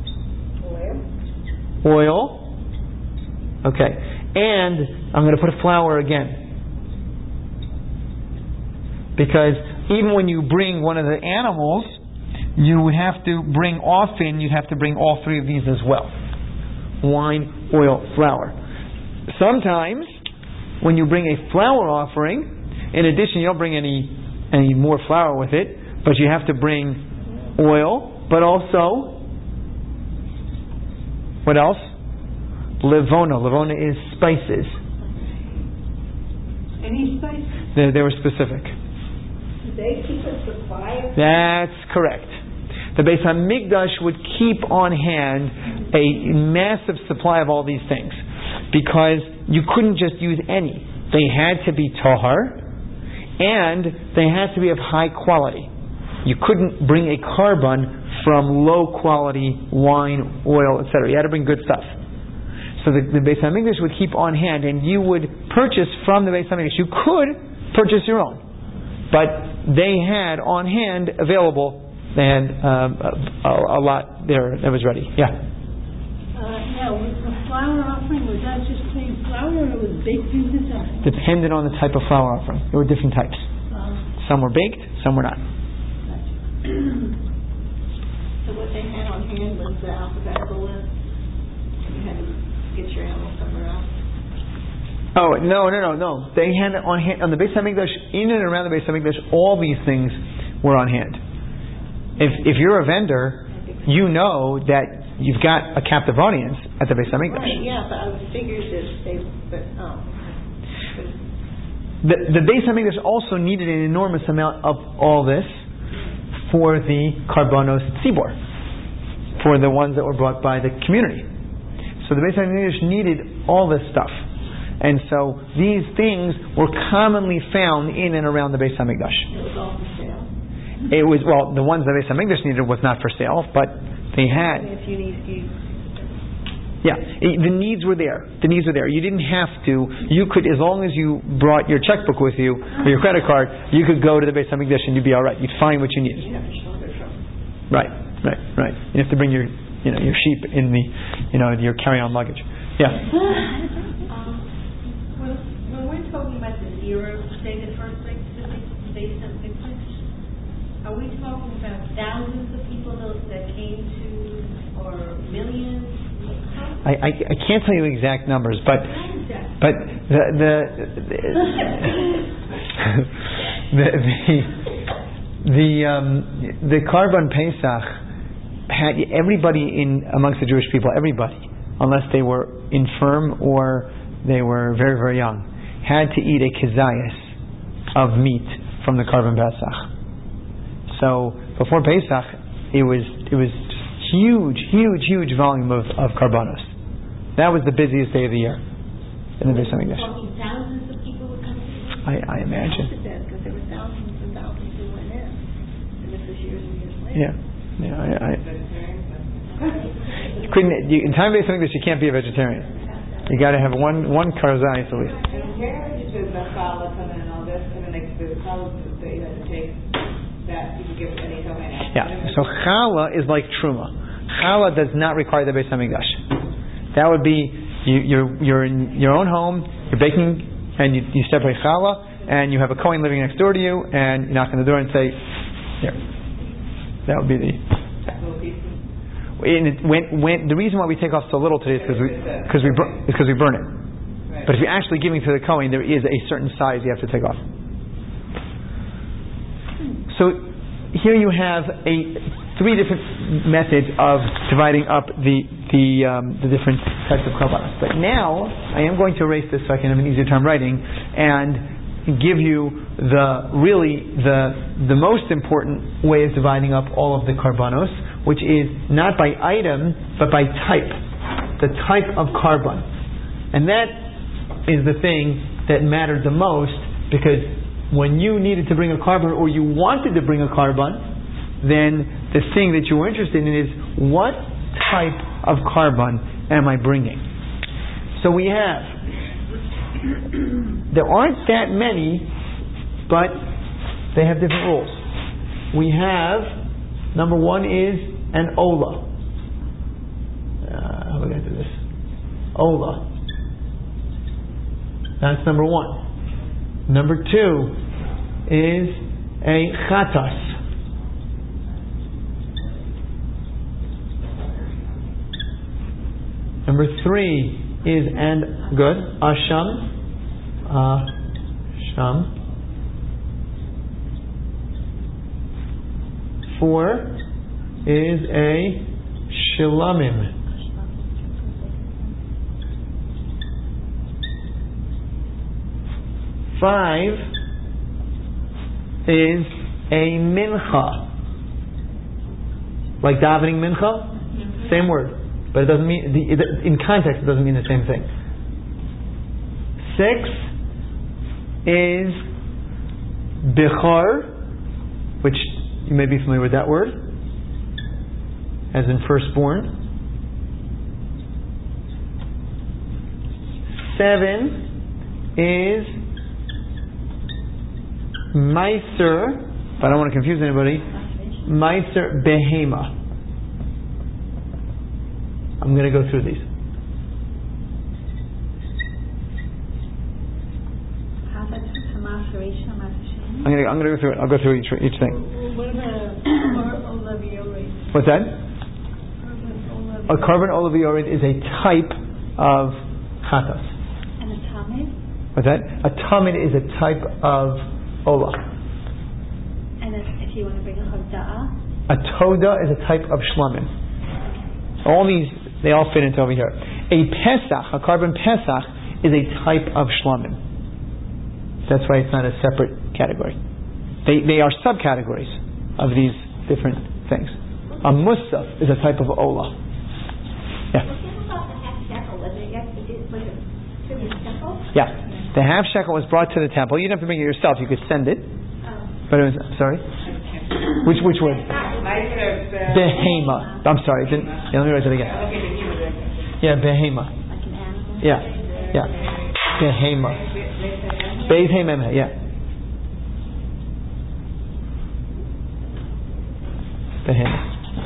Oil. Okay. And I'm going to put a flour again. Because even when you bring one of the animals, you would have to bring often, you'd have to bring all three of these as well. Wine, oil, flour. Sometimes, when you bring a flour offering, in addition, you don't bring any any more flour with it, but you have to bring oil, but also, what else? Levona. Levona is spices. Any spices? They, they were specific. Do they keep a supply of? That's correct. The Beis HaMikdash would keep on hand a massive supply of all these things, because you couldn't just use any. They had to be tahar, and they had to be of high quality. You couldn't bring a carbon from low quality wine, oil, et cetera. You had to bring good stuff. So the, the Beis HaMikdash would keep on hand, and you would purchase from the Beis HaMikdash. You could purchase your own, but they had on hand available. They had um, a, a lot there that was ready. Yeah. Uh, now, was the flour offering, was that just plain flour, or it was baked into something? Depended on the type of flour offering. There were different types. Um, Some were baked, some were not. So what they had on hand was the alphabetical list. You had to get your animal somewhere else. Oh no no no no! They had it on hand on the Beis Hamikdash, in and around the Beis Hamikdash. All these things were on hand. If if you're a vendor, you know that you've got a captive audience at the Beis Hamikdash. Right, yeah, but I was figured that they, but oh. The the Beis Hamikdash also needed an enormous amount of all this for the Karbanos Tzibor, for the ones that were brought by the community. So the Beis Hamikdash needed all this stuff. And so these things were commonly found in and around the Beis Hamikdash. It was all for sale. It was, well, the ones the Beis Hamikdash needed was not for sale, but they had. If you need, you. Yeah, it, the needs were there. The needs were there. You didn't have to. You could, as long as you brought your checkbook with you or your credit card, you could go to the Beis Hamikdash and you'd be all right. You'd find what you needed. You have to shoulder trouble. Right, right, right. You have to bring your, you know, your sheep in the, you know, your carry-on luggage. Yeah. When, when we're talking about the zero stated first like based on English, are we talking about thousands of people that, that came to, or millions? I, I, I can't tell you exact numbers, but but the the the the, the, the um the Karban Pesach had everybody in amongst the Jewish people, everybody, unless they were infirm or they were very, very young, had to eat a kezayis of meat from the Karban Pesach. So before Pesach, it was it was just huge, huge, huge volume of, of karbanos. That was the busiest day of the year in the Beis Hamikdash. Thousands of people would come to the I, I imagine. Because there were thousands and thousands who went in. And this was years and years later. Yeah, yeah. I, I you couldn't you, in time Beis Hamikdash you can't be a vegetarian. You got to have one one karzayis at least. And where did the challah come in and all this? I mean, like the challah that you had to take, that you could give any kohen. Yeah. So challah is like truma. Challah does not require the Beis Hamikdash. That would be you, you're you're in your own home. You're baking and you, you separate challah, and you have a kohen living next door to you, and you knock on the door and say, "Here." That would be the. And it, when, when, the reason why we take off so little today is because we because we bur- because we burn it. Right. But if you're actually giving to the kohen, there is a certain size you have to take off. So here you have a three different methods of dividing up the the um, the different types of karbanos. But now I am going to erase this so I can have an easier time writing and give you the really the the most important way of dividing up all of the karbanos, which is not by item but by type, the type of karban, and that is the thing that mattered the most, because when you needed to bring a karban or you wanted to bring a karban, then the thing that you were interested in is what type of karban am I bringing? So we have, there aren't that many, but they have different rules. We have, number one is an ola. Uh, how are we going to do this? Ola. That's number one. Number two is a chatas. Number three is and good asham, asham. Four is a shilamim. Five is a mincha, like davening mincha, same word. But it doesn't mean, the, it, in context, it doesn't mean the same thing. Six is bichar, which you may be familiar with that word, as in firstborn. Seven is meiser, but I don't want to confuse anybody, meiser behema. I'm going to go through these. I'm gonna I'm gonna go through it. I'll go through each each thing. What about carbon oliviorid? What's that? A carbon oliviorid is a type of chatas. And a tamid? What's that? A tamid is a type of ola. And if, if you want to bring a hoda'ah? A toda is a type of shlamim. All these, they all fit into over here. A pesach, a carbon pesach, is a type of shlamim. That's why it's not a separate category. They they are subcategories of these different things. A musaf is a type of ola. Yeah. Yeah. The half shekel was brought to the temple. You didn't have to bring it yourself. You could send it. But it was, sorry? Which which word? Behema. I'm sorry. Didn't, yeah, let me write that again. Yeah, behema. Like an animal? Yeah. Yeah. Behema. Behema. Yeah. Behema.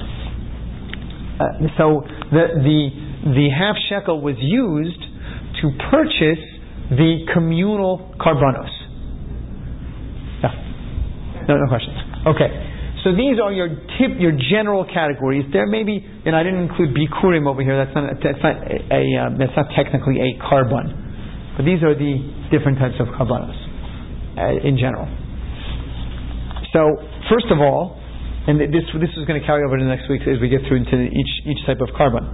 Uh, so the the the half shekel was used to purchase the communal karbanos. Yeah. No, no questions. Okay. So these are your tip, your general categories. There may be, and I didn't include bikurim over here. That's not. That's not a. a um, that's not technically a carbon, but these are the different types of karbanos uh, in general. So first of all, and this this is going to carry over to the next week as we get through into each each type of carbon.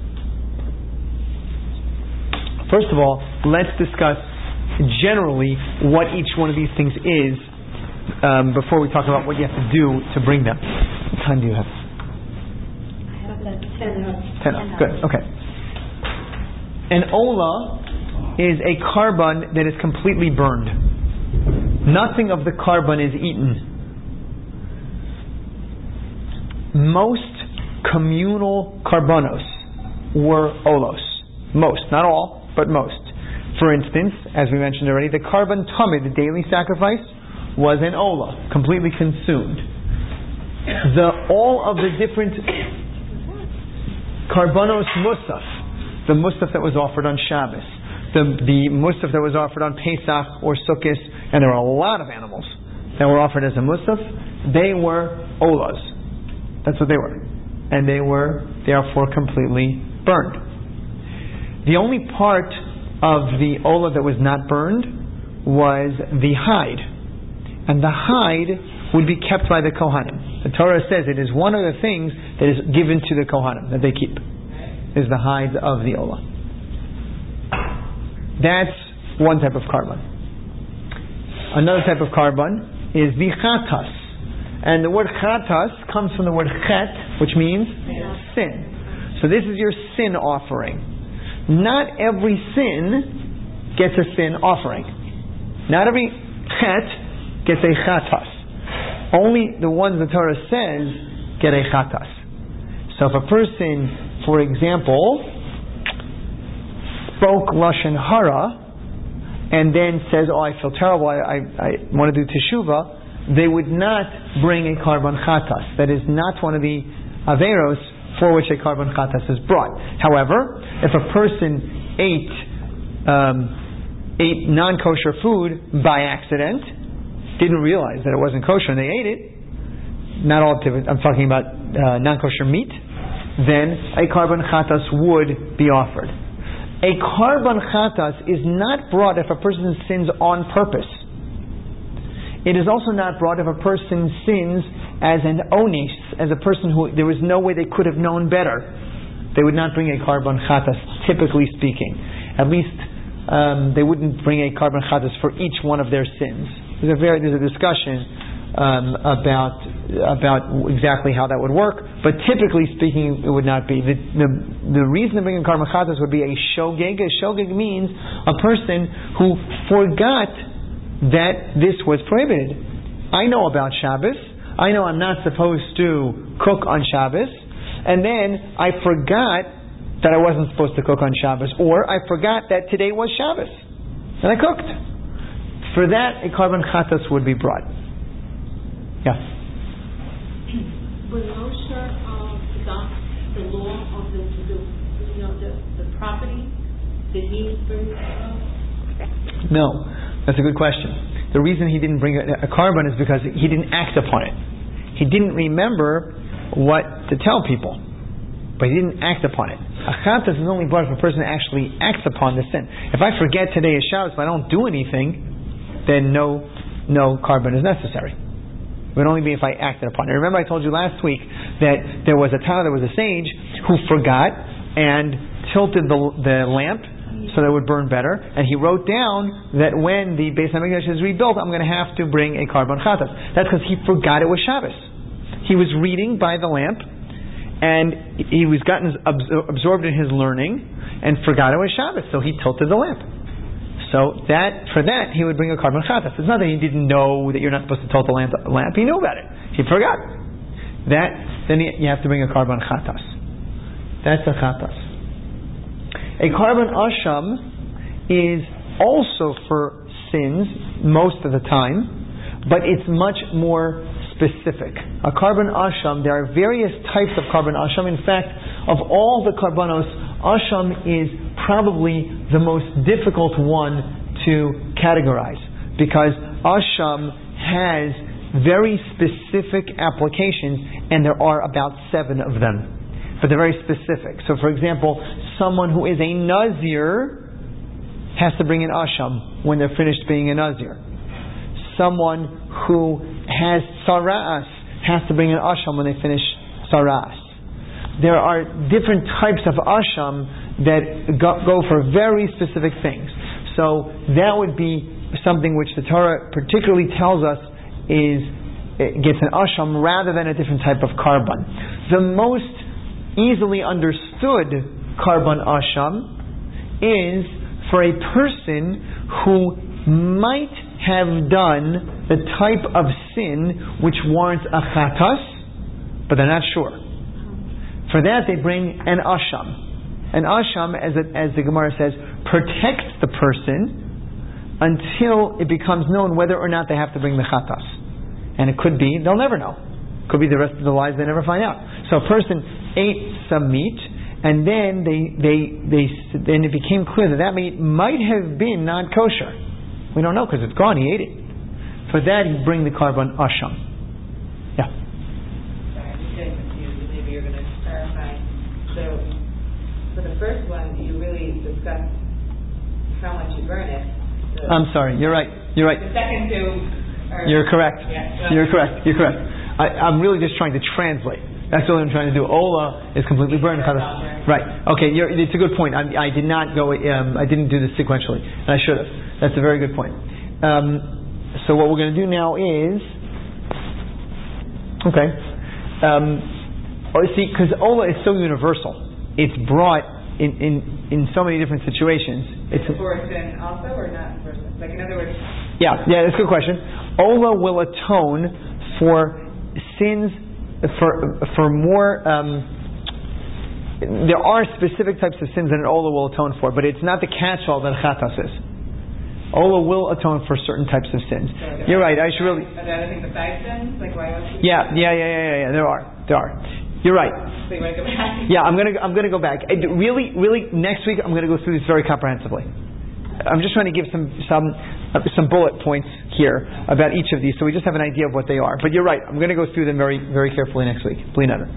First of all, let's discuss generally what each one of these things is um, before we talk about what you have to do to bring them. What time do you have? I have the ten. Ten. Good. Okay. An ola is a carbon that is completely burned. Nothing of the carbon is eaten. Most communal karbanos were olos. Most, not all, but most. For instance, as we mentioned already, the carbon tamid, the daily sacrifice, was an ola, completely consumed. The all of the different karbanos musaf, the musaf that was offered on Shabbos, the the musaf that was offered on Pesach or Sukkot, and there were a lot of animals that were offered as a musaf, they were olas. That's what they were. And they were, therefore, completely burned. The only part of the ola that was not burned was the hide. And the hide would be kept by the Kohanim. The Torah says it is one of the things that is given to the Kohanim, that they keep, is the hide of the ola. That's one type of carbon. Another type of carbon is the chatas. And the word chatas comes from the word chet, which means yeah. sin. So this is your sin offering. Not every sin gets a sin offering. Not every chet gets a chatas. Only the ones the Torah says get a chatas. So if a person, for example, spoke lashon hara and then says, "Oh, I feel terrible. I, I, I want to do teshuvah," they would not bring a carbon chatas. That is not one of the averos for which a carbon chatas is brought. However, if a person ate um, ate non-kosher food by accident, didn't realize that it wasn't kosher, and they ate it, not all activity, I'm talking about uh, non-kosher meat, then a carbon chatas would be offered. A carbon chatas is not brought if a person sins on purpose. It is also not brought if a person sins as an onis, as a person who there was no way they could have known better. They would not bring a carbon chatas, typically speaking. At least um, they wouldn't bring a carbon chatas for each one of their sins. There's a very there's a discussion um, about about exactly how that would work, but typically speaking, it would not be. The the, the reason to bring a carbon chatas would be a shogeg. A shogeg means a person who forgot that this was prohibited. I know about Shabbos. I know I'm not supposed to cook on Shabbos, and then I forgot that I wasn't supposed to cook on Shabbos, or I forgot that today was Shabbos, and I cooked. For that, a carbon chatas would be brought. Yeah. When Moshe uh, got the law of the, the you know the, the property, did he bring that up? No, that's a good question. the reason he didn't bring a, a carbon is because he didn't act upon it. He didn't remember what to tell people, but he didn't act upon it. A chatas is only brought if a person actually acts upon the sin. If I forget today is Shabbos but I don't do anything, then no no carbon is necessary. It would only be if I acted upon it. Remember I told you last week that there was a time, there was a sage who forgot and tilted the, the lamp so that it would burn better, and he wrote down that when the Beis HaMikdash is rebuilt, I'm going to have to bring a carbon chatas. That's because he forgot it was Shabbos. He was reading by the lamp, and he was gotten absorbed in his learning and forgot it was Shabbos, so he tilted the lamp. So that for that he would bring a carbon chatas. It's not that he didn't know that you're not supposed to tilt the lamp. lamp. He knew about it. He forgot. That then you have to bring a carbon chatas. That's a chatas. A carbon asham is also for sins most of the time, but it's much more specific. A carbon asham, there are various types of carbon asham. In fact, of all the carbonos, asham is probably the most difficult one to categorize, because asham has very specific applications, and there are about seven of them. But they're very specific. So for example, someone who is a Nazir has to bring an asham when they're finished being a Nazir. Someone who has sara'as has to bring an asham when they finish sara'as. There are different types of asham that go, go for very specific things. So that would be something which the Torah particularly tells us is it gets an asham rather than a different type of carbon. The most easily understood carbon asham is for a person who might have done the type of sin which warrants a chatas, but they're not sure. For that they bring an asham. An asham, as, it, as the Gemara says, protects the person until it becomes known whether or not they have to bring the chatas. And it could be, they'll never know. It could be the rest of their lives they never find out. So a person ate some meat, and then they, they, they, then it became clear that that meat might have been not kosher. We don't know because it's gone. He ate it. For that, you bring the carbon asham. Yeah. Sorry, I'm just getting confused. Maybe you're going to clarify. So, for the first one, you really discussed how much you burn it. The I'm sorry. You're right. You're right. The second two are... You're correct. Yeah, so you're correct. You're correct. I, I'm really just trying to translate. That's all I'm trying to do. Ola is completely burned. Right. Okay. You're, it's a good point. I, I did not go. Um, I didn't do this sequentially, and I should have. That's a very good point. Um, so what we're going to do now is, okay. Um, or see, because Ola is so universal, it's brought in, in, in so many different situations. It's for sin also, or not for sin? Like in other words. Yeah. Yeah. That's a good question. Ola will atone for sins. For for more, um, there are specific types of sins that an Ola will atone for, but it's not the catch-all that chatas is. Ola will atone for certain types of sins. So You're right. I should really. Are there other things besides sins? Like why else? Yeah, yeah, yeah, yeah, yeah, yeah. There are, there are. You're right. So you want to go back? Yeah, I'm gonna, I'm gonna go back. I, really, really, next week I'm gonna go through this very comprehensively. I'm just trying to give some some uh, some bullet points here about each of these, so we just have an idea of what they are. But you're right. I'm going to go through them very very carefully next week. Bli neder.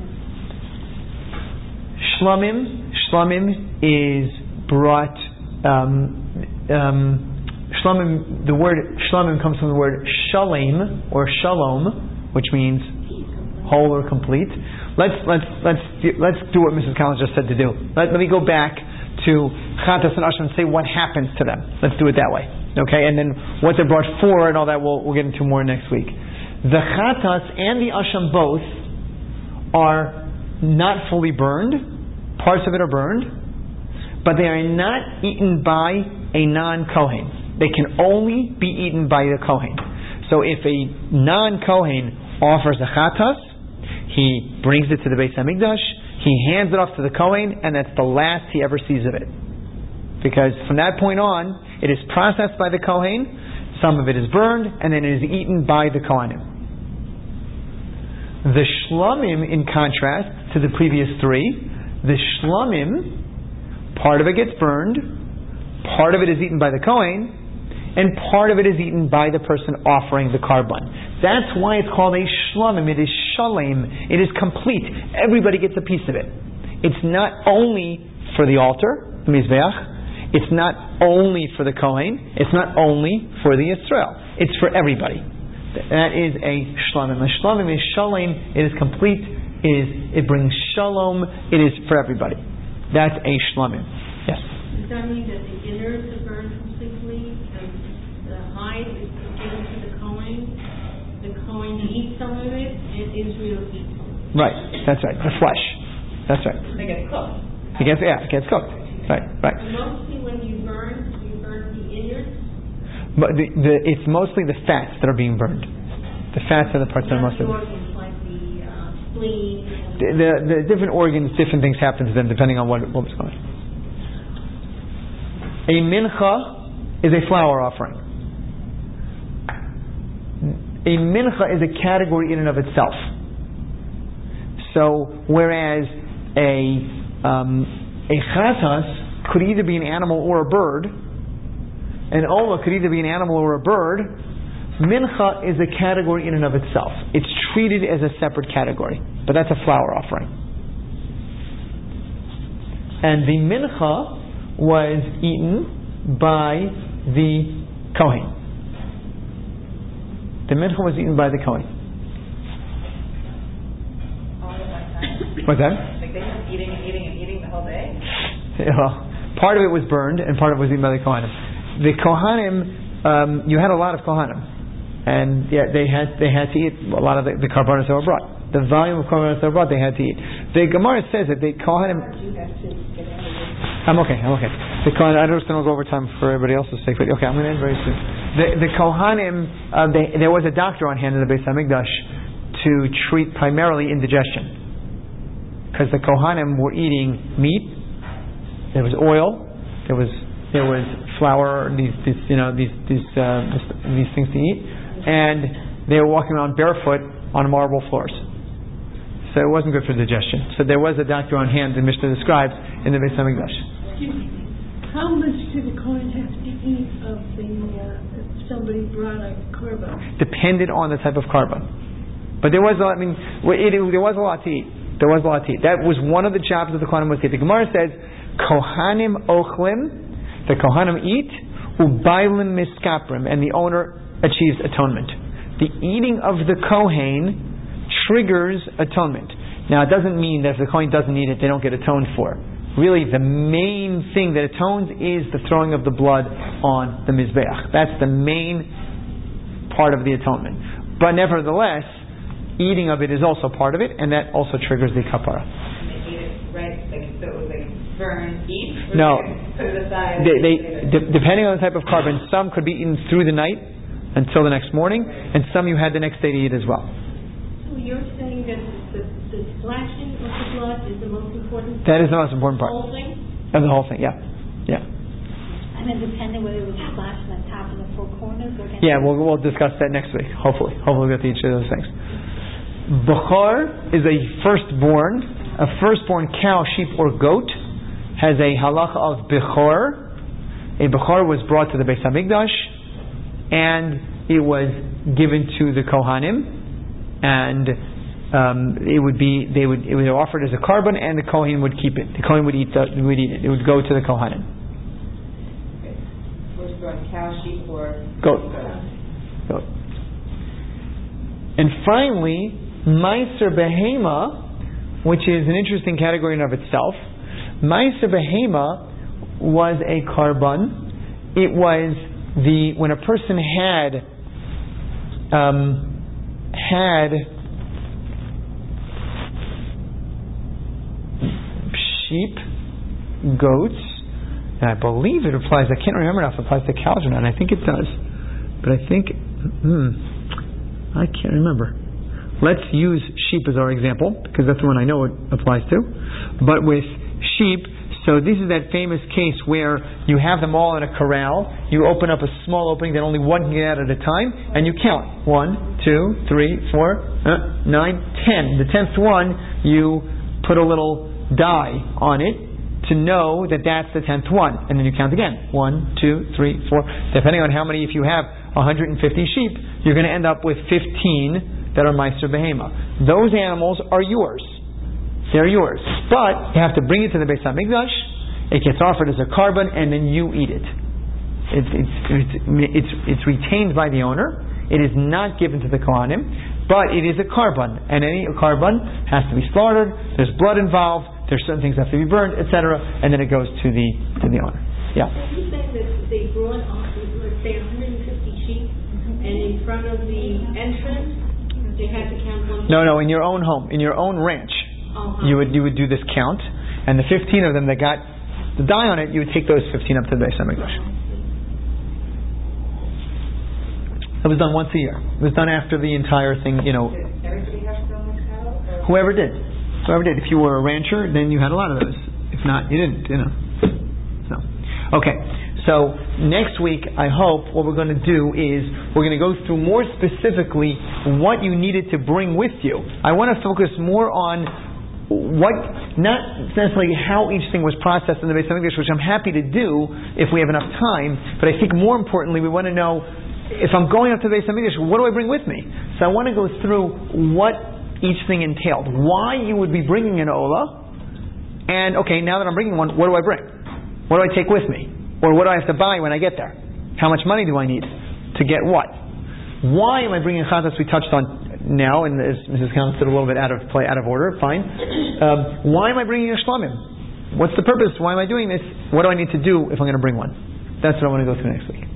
Shlamim. Shlamim is brought. Um, um, shlamim. The word shlamim comes from the word shalem or shalom, which means whole or complete. Let's let's let's let's do what Missus Collins just said to do. Let, let me go back to chatas and asham and say what happens to them. Let's do it that way. Okay, and then what they're brought for and all that we'll, we'll get into more next week. The chatas and the asham both are not fully burned. Parts of it are burned, but they are not eaten by a non-Kohen. They can only be eaten by the Kohen. So if a non-Kohen offers a chatas, he brings it to the Beis HaMikdash, he hands it off to the Kohen, and that's the last he ever sees of it. Because from that point on, it is processed by the Kohen, some of it is burned, and then it is eaten by the Kohanim. The Shlamim, in contrast to the previous three, the Shlamim, part of it gets burned, part of it is eaten by the Kohen, and part of it is eaten by the person offering the karban. That's why it's called a shlamim. It is shalem. It is complete. Everybody gets a piece of it. It's not only for the altar, the mizbeach. It's not only for the kohen. It's not only for the Yisrael. It's for everybody. That is a shlamim. A shlamim is shalem. It is complete. It is. It brings shalom. It is for everybody. That's a shlamim. Yes. Does that mean that the innards are burned completely and the hide is given to the Kohen? The Kohen eats some of it and Israel eats some of it. Right. That's right. The flesh. That's right. It gets cooked. It gets, yeah, it gets cooked. Right, right. And mostly when you burn, you burn the innards? But the, the, it's mostly the fats that are being burned. The fats are the parts that are most Not of the organs like the uh, spleen. the, the, the different organs, different things happen to them depending on what, what was going on. A mincha is a flour offering. A mincha is a category in and of itself. So, whereas a um, a chatas could either be an animal or a bird, an olah could either be an animal or a bird, mincha is a category in and of itself. It's treated as a separate category, but that's a flour offering. And the mincha was eaten by the kohen. The mincha was eaten by the kohen. What's that? Like they kept eating and eating and eating the whole day? Yeah, well, part of it was burned and part of it was eaten by the Kohanim. The Kohanim, um, you had a lot of Kohanim. And yeah, they had they had to eat a lot of the, the karbanos that were brought. The volume of karbanos that were brought, they had to eat. The Gemara says that the Kohanim... I'm okay, I'm okay. The Kohanim, I don't want to go over time for everybody else's sake, but okay, I'm going to end very soon. The, the Kohanim, uh, they, there was a doctor on hand in the Beis HaMikdash to treat primarily indigestion. Because the Kohanim were eating meat, there was oil, there was there was flour, these, these you know these these uh, these things to eat, and they were walking around barefoot on marble floors. So it wasn't good for digestion. So there was a doctor on hand, the Mishnah describes, in the Beis HaMikdash. Excuse me. How much did the Kohen have to eat of the uh, if somebody brought a korban? Depended on the type of korban, but there was a, I mean it, it, there was a lot to eat. There was a lot to eat. That was one of the jobs of the Kohanim was to eat. The Gemara says, Kohanim ochlim, the Kohanim eat, ubaylim miskaprim, and the owner achieves atonement. The eating of the Kohen triggers atonement. Now it doesn't mean that if the Kohen doesn't eat it, they don't get atoned for. Really, the main thing that atones is the throwing of the blood on the Mizbeach. That's the main part of the atonement. But nevertheless, eating of it is also part of it, and that also triggers the kapara. And they eat it, right? Like, so it was like burn, eat? No. Put it aside. They, they, de- depending on the type of carbon, some could be eaten through the night until the next morning, and some you had the next day to eat as well. So you're saying that the, the splashing of the blood is the most important part? That is the most important part. The whole thing? Of the whole thing, yeah. Yeah. And then depending whether it was splashed on the top and the four corners or against Yeah, we'll, we'll discuss that next week, hopefully. Hopefully we'll get to each of those things. Bechor is a firstborn. A firstborn cow, sheep, or goat has a halacha of Bechor. A Bechor was brought to the Beis HaMikdash and it was given to the Kohanim, and um, it would be they would it was offered as a korban, and the Kohen would keep it. The Kohen would eat the, would eat it. It would go to the Kohanim. Okay. Firstborn cow, sheep, or Goat. Goat. And finally, Meiser Behema, which is an interesting category in of itself. Meiser Behema was a korban. It was the when a person had um, had sheep, goats, and I believe it applies. I can't remember now if it applies to cows or not. I think it does, but I think hmm, I can't remember. Let's use sheep as our example, because that's the one I know it applies to. But with sheep, so this is that famous case where you have them all in a corral, you open up a small opening that only one can get out at a time, and you count. One, two, three, four, nine, ten. The tenth one, you put a little dye on it, to know that that's the tenth one. And then you count again. One, two, three, four. Depending on how many, if you have one hundred fifty sheep, you're going to end up with fifteen that are Meiser Behema. Those animals are yours. They're yours. But you have to bring it to the Beis HaMikdash. It gets offered as a carbon, and then you eat it. It's, it's, it's, it's, it's retained by the owner. It is not given to the Kohanim, but it is a carbon. And any carbon has to be slaughtered. There's blood involved. There's certain things that have to be burned, et cetera, and then it goes to the to the owner. Yeah. So you saying that they brought, let's say, one hundred fifty sheep, and in front of the entrance, they had to count one? No, no, in your own home, in your own ranch, uh-huh. you would you would do this count, and the fifteen of them that got the dye on it, you would take those fifteen up to the Beis HaMikdash. It was done once a year. It was done after the entire thing, you know. Did everybody have to own a cattle? Whoever did. Whoever did. If you were a rancher, then you had a lot of those. If not, you didn't, you know. So, okay. So, next week, I hope what we're going to do is we're going to go through more specifically what you needed to bring with you. I want to focus more on what, not necessarily how each thing was processed in the Beis HaMikdash, which I'm happy to do if we have enough time, but I think more importantly, we want to know, if I'm going up to the Beis HaMikdash, what do I bring with me? So I want to go through what each thing entailed. Why you would be bringing an Ola, and okay, now that I'm bringing one, what do I bring? What do I take with me? Or what do I have to buy when I get there? How much money do I need to get what? Why am I bringing chatas? We touched on now, and as Missus Collins said, a little bit out of play, out of order. Fine. Um, why am I bringing a shlamim? What's the purpose? Why am I doing this? What do I need to do if I'm going to bring one? That's what I want to go through next week.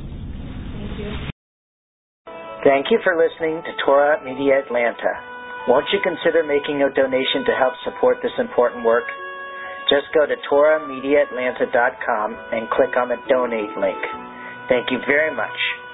Thank you for listening to Torah Media Atlanta. Won't you consider making a donation to help support this important work? Just go to Torah Media Atlanta dot com and click on the donate link. Thank you very much.